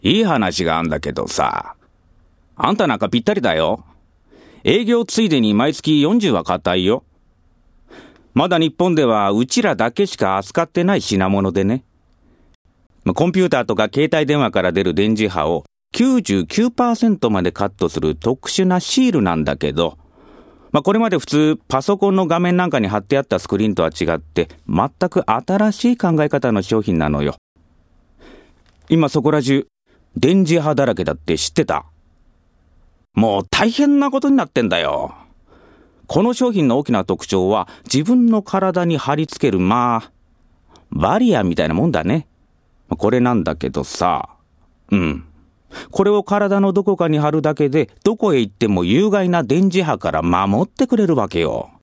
いい話があんだけどさ、あんたなんかぴったりだよ。営業ついでに毎月40は硬いよ。まだ日本ではうちらだけしか扱ってない品物でね。コンピューターとか携帯電話から出る電磁波を 99% までカットする特殊なシールなんだけど、これまで普通パソコンの画面なんかに貼ってあったスクリーンとは違って全く新しい考え方の商品なのよ。今そこら中電磁波だらけだって知ってた？もう大変なことになってんだよ。この商品の大きな特徴は自分の体に貼り付けるバリアみたいなもんだね。これなんだけどさ、これを体のどこかに貼るだけでどこへ行っても有害な電磁波から守ってくれるわけよ。